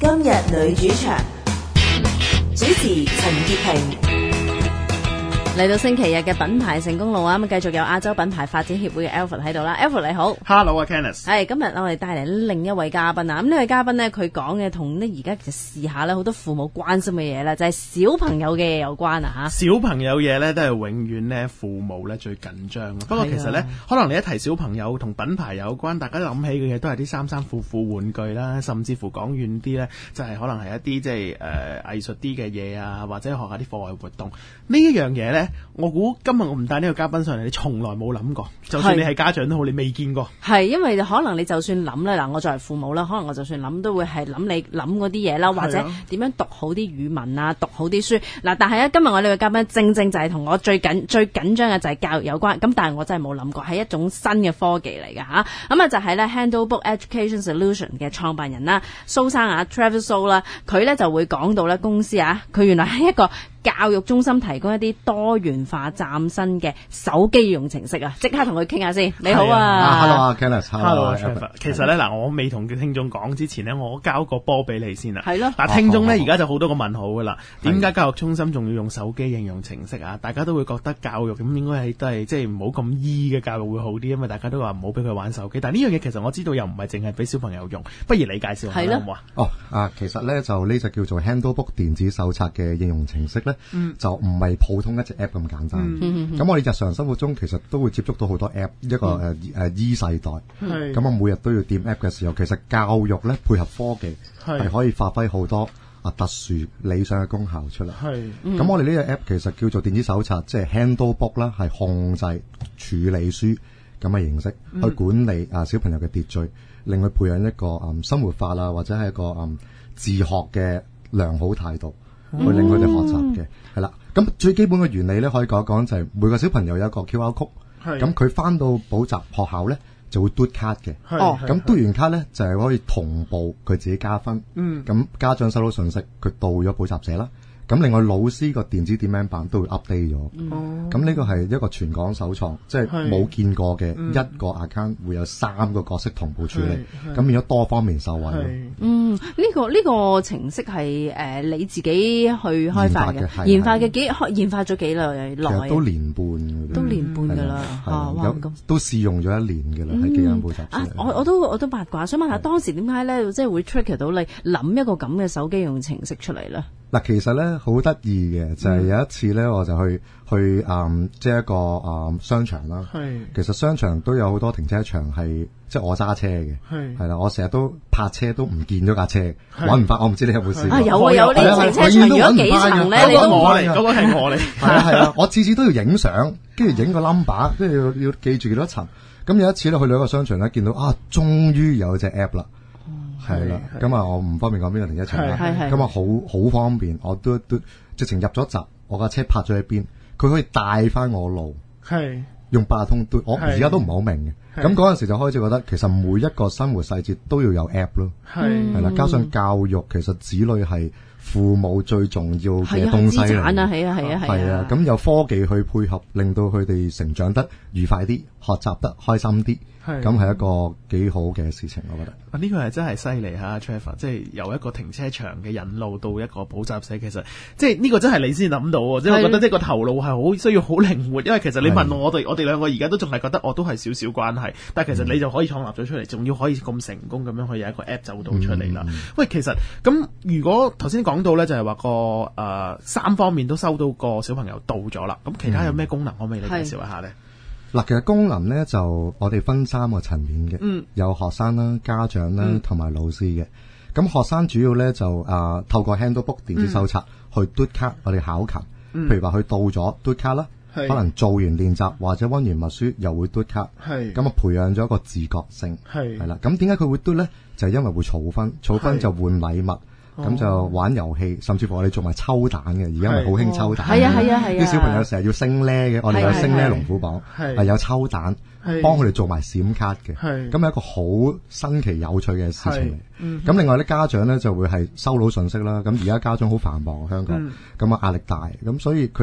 今日女主場，主持陳潔平。 嚟到星期日嘅品牌成功路啊，咁繼續有亞洲品牌發展協會嘅 Alfred 喺度啦。Alfred 你好 ，Hello 啊 Kenneth， 係今日我哋帶嚟另一位嘉賓啊。咁呢位嘉賓呢，佢講嘅同呢而家其實試下咧好多父母關心嘅嘢啦，就係小朋友嘅嘢有關啊吓。 小朋友嘢咧都係永遠咧父母咧最緊張。不過其實咧，可能你一提小朋友同品牌有關，大家諗起嘅嘢都係啲衫衫褲褲玩具啦，甚至乎講遠啲咧，就係可能係一啲即係藝術啲嘅嘢啊，或者學下啲課外活動。呢一樣嘢咧，我估今日我唔帶呢個嘉賓上嚟，你從來冇諗過，就算你係家長都好，你未見過。 係因為可能你就算諗咧，嗱，我作為父母啦，可能我就算諗都會係諗你諗嗰啲嘢啦，或者點樣讀好啲語文啊，讀好啲書。嗱，但係咧今日我呢個嘉賓正正就係同我最緊張嘅就係教育有關。咁但係我真係冇諗過係一種新嘅科技嚟㗎吓。咁啊就係咧 Handlebook Education Solution 嘅創辦人啦，蘇生啊 Travis So 啦，佢咧就會講到咧公司啊，佢原來係一個教育中心，提供一啲多元化嶄新嘅手機應用程式啊！即刻同佢傾下先。你好啊 ，Hello 啊 Kenneth，Hello Trevor。其實咧嗱，我未同聽眾講之前咧，我交個波俾你先啦。 係咯。 嗱，聽眾咧而家就好多個問號噶啦。點解教育中心仲要用手機應用程式啊？大家都會覺得教育咁應該都係即係唔好咁醫嘅教育會好啲，因為大家都話唔好俾佢玩手機。但係呢樣嘢其實我知道又唔係淨係俾小朋友用，不如你介紹下好唔好啊？ 其實咧就呢隻叫做 Handlebook 電子手冊嘅應用程式咧，就唔係普通一隻 app 咁簡單。咁我哋日常生活中其實都會接觸到好多 app， 一個E 世代。咁我每日都要掂 app 嘅時候，其實教育咧配合科技係可以發揮好多特殊理想嘅功效出嚟。咁我哋呢個 app 其實叫做電子手冊，即係 Handlebook 啦，係控制處理書咁嘅形式去管理小朋友嘅秩序，令佢培養一個生活化啦，或者係一個自學嘅良好態度，去令佢哋學習嘅。係啦，咁最基本嘅原理咧，可以講一講就係每個小朋友有一個 QR code，咁佢翻到補習學校咧就會嘟卡嘅。咁嘟完卡咧就係可以同步佢自己加分。咁家長收到信息，佢到咗補習社啦。咁另外老師個電子點名版都會 update 咗。咁呢個係一個全港首創，即係冇見過嘅一個 account 會有3個角色同步處理，咁變咗多方面受惠。 呢個程式係你自己去開發嘅，研發咗幾耐？其實都年半， 都年半㗎啦。 都試用咗1年㗎啦，喺幾間補習社。 我都八卦，想問下當時點解咧，即係會 trigger 到你諗一個咁嘅手機應用程式出嚟咧？ 嗱，其實咧好得意嘅就係有一次咧，我就去即係一個商場啦。其實商場都有好多停車場係即係我揸車嘅，係啦，我成日都泊車都唔見咗架車，揾唔翻。我唔知你有冇試過？ 有呢啲停車場如果幾層咧，你都嗰個係我嚟。 係啊，我次次都要影相，跟住影個 number，跟住要記住幾多層。咁有一次咧去到一個商場咧，見到終於有隻 app 啦。係啦，咁我唔方便講邊個停車場啦。咁好方便，我都直情入咗閘，我架車泊咗喺邊，佢可以帶翻我路。用八達通嘟，我而家都唔係好明嘅。咁嗰陣時就開始覺得，其實每一個生活細節都要有 app 咯。係啦，加上教育，其實子女係父母最重要嘅東西嚟。係啊，咁有科技去配合，令到佢哋成長得愉快啲，學習得開心啲。咁係一個幾好嘅事情，我覺得。 呢個係真係犀利嚇 Trevor， 即係由一個停車場嘅引路到一個補習社，其實即係呢個真係你先諗到喎。即係我覺得即係個頭腦係好需要好靈活，因為其實你問我哋兩個而家都仲係覺得我都係少少關係，但係其實你就可以創立咗出嚟，仲要可以咁成功咁樣去有一個 app 走到出嚟啦。喂，其實咁如果頭先講到咧，就係話個3方面都收到個小朋友到咗啦，咁其他有咩功能可唔可以你介紹一下咧？ 嗱，其實功能咧就我哋分3個層面嘅，有學生啦、家長啦同埋老師嘅。咁學生主要咧就透過 Handlebook 電子手冊去嘟卡我哋考勤，譬如話佢到咗嘟卡啦，可能做完練習或者溫完默書又會嘟卡，咁培養咗一個自覺性，係啦。咁點解佢會嘟咧？就係因為會儲分，儲分就換禮物。咁就玩遊戲，甚至乎我哋做埋抽蛋嘅，而家咪好興抽蛋。係啊！啲小朋友成日要升呢嘅，我哋有升呢龍虎榜，有抽蛋，幫佢哋做埋閃卡嘅。咁係一個好新奇有趣嘅事情嚟。咁另外啲家長咧就會係收到信息啦。咁而家家長好繁忙，香港咁壓力大，咁所以佢哋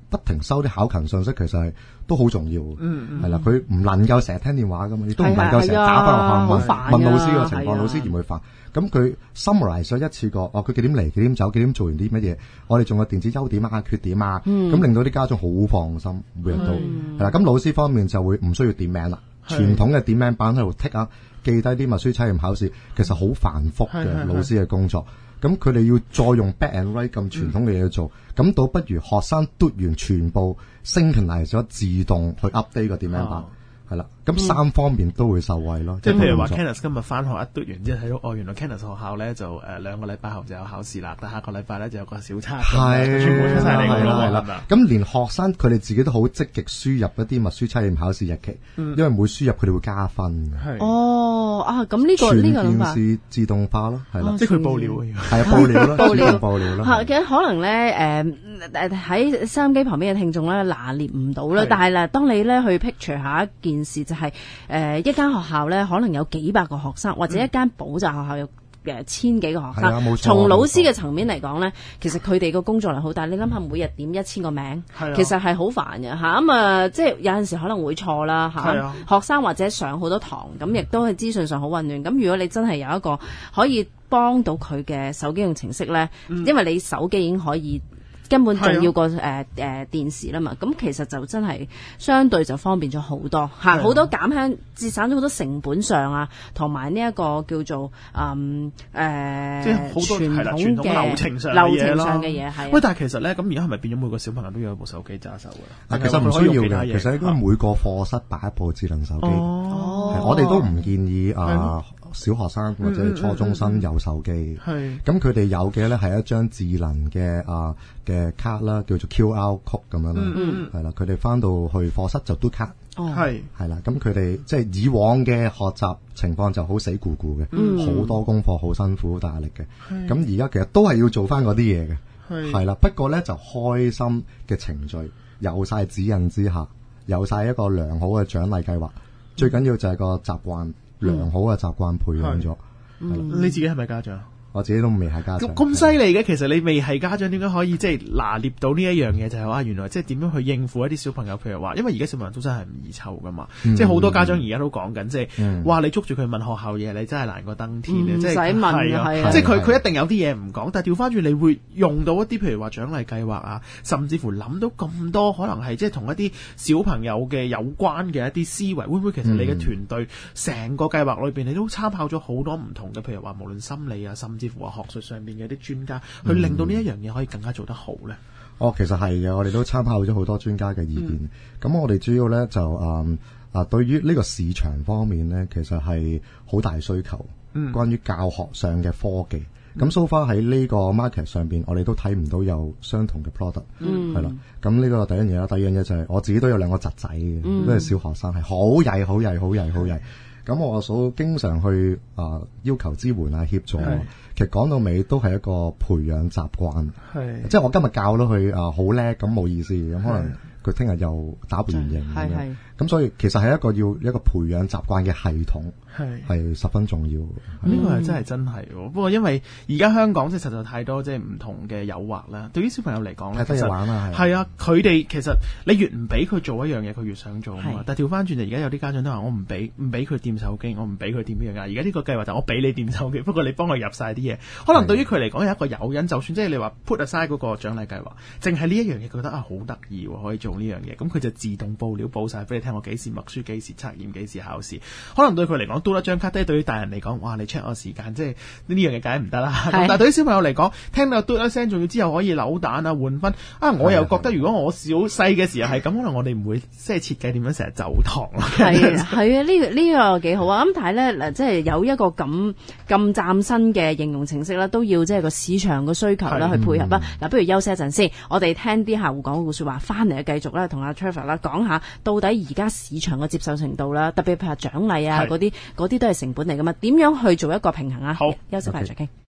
不停收啲考勤信息，其實係都好重要。係啦，佢唔能夠成日聽電話噶嘛，亦都唔能夠成日打翻學校問老師個情況，老師點會煩？咁佢 summarize 咗一次過，佢幾點嚟，幾點走，幾點做完啲乜嘢？我哋仲有電子優點啊、缺點啊，咁令到啲家長好放心，每日都係啦。咁老師方面就會唔需要點名啦，傳統嘅點名板喺度剔啊，記低啲默書測驗考試，其實好繁複嘅老師嘅工作。咁佢哋要再用 back and right 咁傳統嘅嘢去做，咁倒不如學生嘟完全部 synchronize 咗，自動去 update 個點名板。係啦，咁三方面都會受惠咯。 即係譬如話 Kenneth 今日翻學一嘟完之後睇到，原來 Kenneth 學校咧就2個禮拜後就有考試啦，但下個禮拜咧就有個小測，全部出晒嚟㗎啦，係啦。 咁連學生佢哋自己都好積極輸入一啲默書測驗考試日期，因為每輸入佢哋會加分。 咁呢個諗法全件事自動化咯，係啦， 即係佢報料係報料咯，報料咯。 其實可能咧喺收音機旁邊嘅聽眾咧拿捏唔到啦，但係啦，當你咧去 picture 下一件事就係一間學校咧，可能有幾百個學生，或者一間補習學校有千幾個學生。從老師嘅層面嚟講咧，其實佢哋個工作量好大。你諗下，每日點1000個名，其實係好煩嘅嚇。咁即係有陣時可能會錯啦嚇。學生或者上好多堂，咁亦都係資訊上好混亂。咁如果你真係有一個可以幫到佢嘅手機用程式咧，因為你手機已經可以。根本重要過電視啦嘛，咁其實就真係相對就方便咗好多嚇，好多減輕節省咗好多成本上啊，同埋呢一個叫做即係好多傳統流程上嘅嘢係。 喂，但係其實咧，咁而家係咪變咗每個小朋友都要有部手機揸手㗎？ 其實唔需要嘅，其實應該每個課室擺一部智能手機。我哋都唔建議小學生或者初中生有手機。咁佢哋有嘅咧係一張智能嘅卡啦，叫做 QR code 咁樣啦，係啦，佢哋翻到去課室就嘟卡，係啦，咁佢哋即係以往嘅學習情況就好死咕咕嘅，好多功課，好辛苦，好大壓力嘅。咁而家其實都係要做翻嗰啲嘢嘅，係啦。不過咧就開心嘅程序，有晒指引之下，有晒一個良好嘅獎勵計劃，最緊要就係個習慣，良好嘅習慣培養咗。 你自己係咪家長？ 我自己都未係家長。 咁犀利嘅，其實你未係家長，點解可以即係拿捏到呢一樣嘢？就係話原來即係點樣去應付一啲小朋友，譬如話，因為而家小朋友都真係唔易湊噶嘛，即係好多家長而家都講緊，即係哇你捉住佢問學校嘢，你真係難過登天嘅，即係唔使問即係佢一定有啲嘢唔講，但係調翻轉你會用到一啲譬如話獎勵計劃啊，甚至乎諗到咁多可能係即係同一啲小朋友嘅有關嘅一啲思維，會唔會其實你嘅團隊成個計劃裏邊你都參考咗好多唔同嘅，譬如話無論心理啊，甚至乎話學術上邊嘅啲專家，去令到呢一樣嘢可以更加做得好咧？ 其實係嘅，我哋都參考咗好多專家嘅意見。咁我哋主要咧就對於呢個市場方面咧，其實係好大需求。關於教學上嘅科技，咁 so far 喺呢個 market 上邊，我哋都睇唔到有相同嘅 product。係啦。咁呢個第一樣嘢啦，第二樣嘢就係我自己都有2個侄仔嘅，都係小學生，係好曳。咁我阿嫂經常去要求支援啊、協助。其實講到尾都係一個培養習慣，即係我今日教到佢好叻，咁冇意思，咁可能佢聽日又打回原形咁樣。咁所以其實係一個培養習慣嘅系統，係十分重要。 呢個係真係。不過因為而家香港即係實在太多即係唔同嘅誘惑啦。對於小朋友嚟講咧， 太多嘢玩啦， 係啊，佢哋其實你越唔俾佢做一樣嘢，佢越想做啊嘛。但係調翻轉就而家有啲家長都話我唔俾佢掂手機，我唔俾佢掂呢樣嘢。而家呢個計劃就我俾你掂手機，不過你幫我入晒啲嘢。可能對於佢嚟講有一個誘因，就算即係你話 put aside 嗰個獎勵計劃，淨係呢一樣嘢覺得好得意喎，可以做呢樣嘢，咁佢就自動報料報晒俾你聽，我幾時默書，幾時測驗，幾時考試。可能對佢嚟講嘟一張卡，即係對於大人嚟講，哇！你 check 我時間，即係呢樣嘢梗係唔得啦。但係對於小朋友嚟講，聽到嘟一聲，仲要之後可以扭蛋啊、換分啊，我又覺得如果我細嘅時候係咁，可能我哋唔會即係設計點樣成日走堂咯。 係啊，呢個幾好啊！咁但係咧嗱，即係有一個咁嶄新嘅應用程式啦，都要即係個市場嘅需求啦去配合啦。嗱，不如休息一陣先，我哋聽啲客戶講嘅説話，翻嚟繼續啦，同阿 Trevor 啦講下到底而家市場嘅接受程度啦，特別譬如獎勵啊嗰啲都係成本嚟噶嘛，點樣去做一個平衡啊？ 好， 休息返嚟再傾。